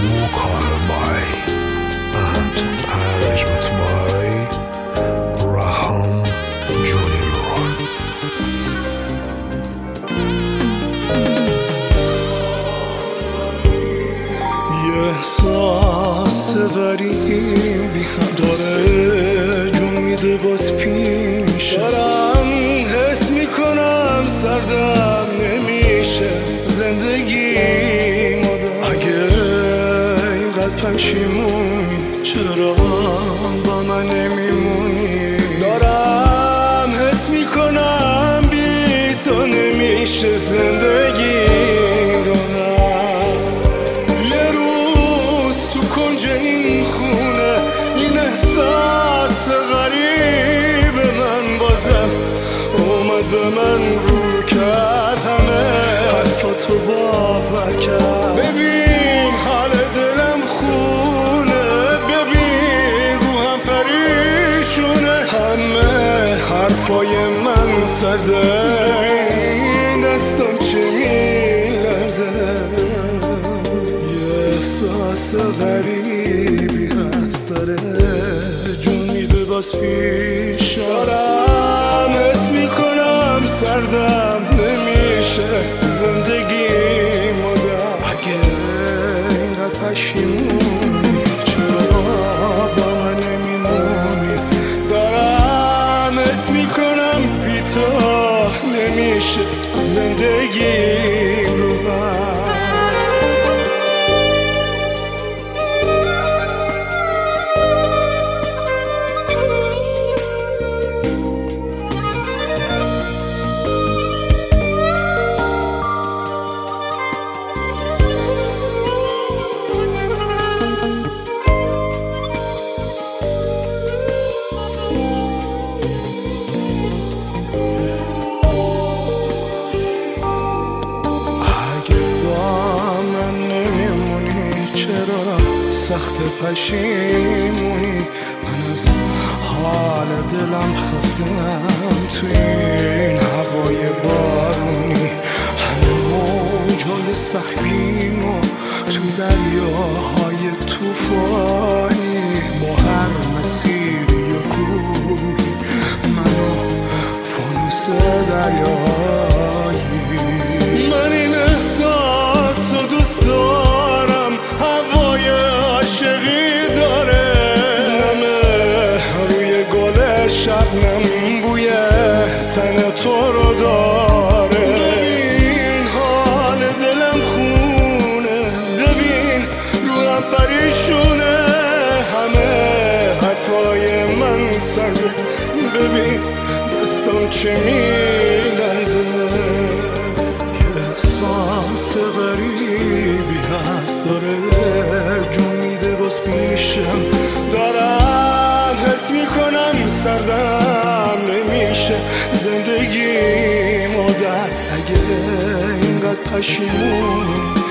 walk on by and arrangement by Raham Jonilor. یه احساس غریبی هم داره جون میده باز پیش دارم حس میکنم سردم نمیشه زندگی مادر اگه اینقدر پشیمونی چرا با من نمیمونی دارم حس میکنم بی تو نمیشه زندگی این خونه این احساس غریب من بازم اومد به من رو کرد همه حرفاتو باور کرد ببین حال دلم خونه ببین روحم پریشونه همه حرفای من سرده دستم چه میلرزه یه احساس غریبی هست داره جون میده باز پیش دارم حس میکنم سردم نمیشه زندگی مادر اگه اینقدر پشیمونی چرا با من نمیمونی دارم حس میکنم بی تو نمیشه زندگی رو من سخت پشیمونی من از حال دلم خستم توی این هوای بارونی همه موجای سحبیم و تو دریاهای توفانی با هر مسیری و کوهی منو فانوس دریایی من این احساس رو دوست دارم هوای عاشقی داره نمه روی گل شبنم بوی تن تو رو داره ببین حال دلم خونه ببین روحم پریشونه همه حرفای من سرده ببین دستم چه میلرزه یه احساس غریبی هست داره جون میده باز پیشم دارم حس میکنم سردم نمیشه زندگی مادت اگه اینقدر پشیمونی